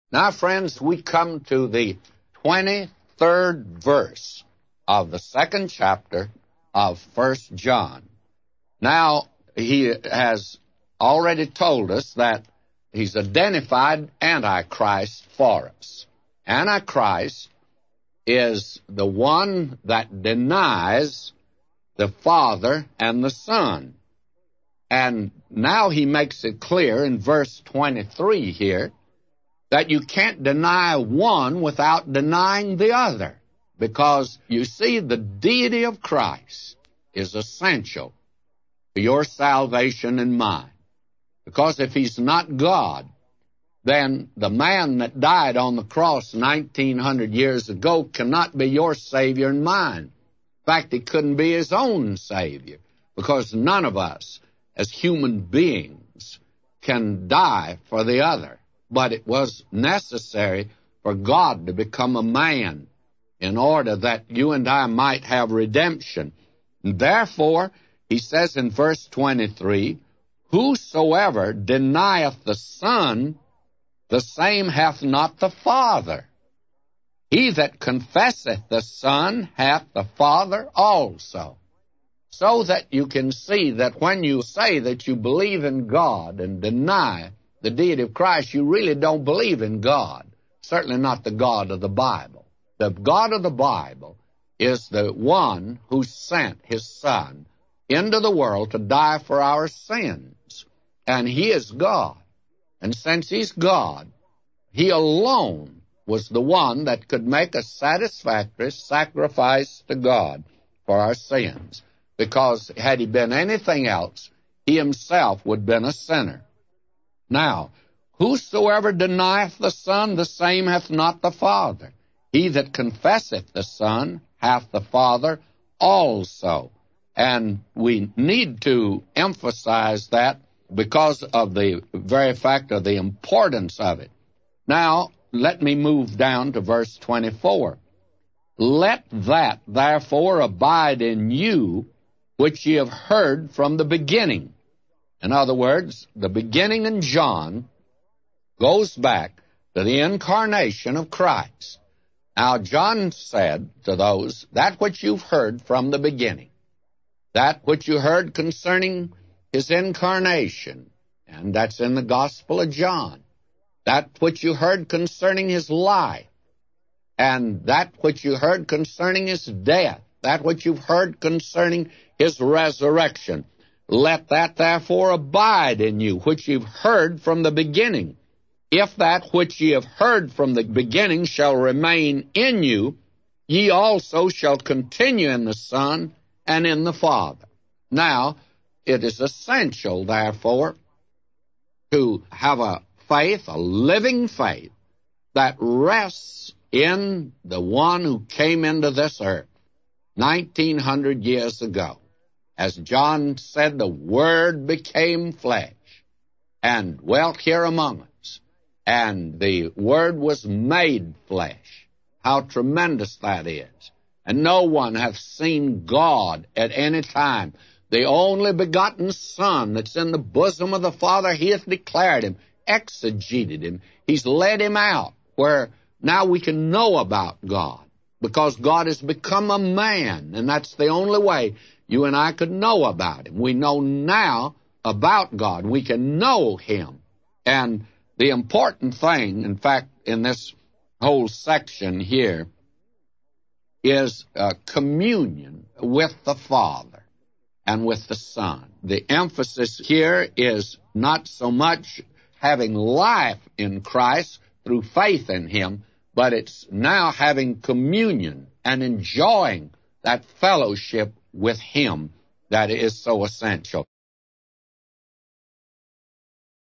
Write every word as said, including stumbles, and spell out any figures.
Now, friends, we come to the twenty-third verse of the second chapter of First John. Now, he has already told us that he's identified Antichrist for us. Antichrist is the one that denies the Father and the Son. And now he makes it clear in verse twenty-three here that you can't deny one without denying the other, because you see, the deity of Christ is essential to your salvation and mine. Because if he's not God, then the man that died on the cross nineteen hundred years ago cannot be your Savior and mine. In fact, he couldn't be his own Savior, because none of us as human beings can die for the other. But it was necessary for God to become a man in order that you and I might have redemption. And therefore, he says in verse twenty-three, whosoever denieth the Son, the same hath not the Father. He that confesseth the Son hath the Father also. So that you can see that when you say that you believe in God and deny the deity of Christ, you really don't believe in God. Certainly not the God of the Bible. The God of the Bible is the one who sent his Son into the world to die for our sins. And he is God. And since he's God, he alone was the one that could make a satisfactory sacrifice to God for our sins. Because had he been anything else, he himself would have been a sinner. Now, whosoever denieth the Son, the same hath not the Father. He that confesseth the Son hath the Father also. And we need to emphasize that because of the very fact of the importance of it. Now, let me move down to verse twenty-four. Let that therefore abide in you which ye have heard from the beginning. In other words, the beginning in John goes back to the incarnation of Christ. Now, John said to those, that which you've heard from the beginning, that which you heard concerning his incarnation, and that's in the Gospel of John, that which you heard concerning his life, and that which you heard concerning his death, that which you've heard concerning his resurrection. Let that therefore abide in you, which you've heard from the beginning. If that which ye have heard from the beginning shall remain in you, ye also shall continue in the Son and in the Father. Now, it is essential, therefore, to have a faith, a living faith, that rests in the one who came into this earth nineteen hundred years ago. As John said, the Word became flesh and dwelt here among us. And the Word was made flesh. How tremendous that is. And no one hath seen God at any time. The only begotten Son that's in the bosom of the Father, he hath declared him, exegeted him. He's led him out where now we can know about God, because God has become a man, and that's the only way you and I could know about him. We know now about God. We can know him. And the important thing, in fact, in this whole section here, is uh, communion with the Father and with the Son. The emphasis here is not so much having life in Christ through faith in him, but it's now having communion and enjoying that fellowship with him that is so essential.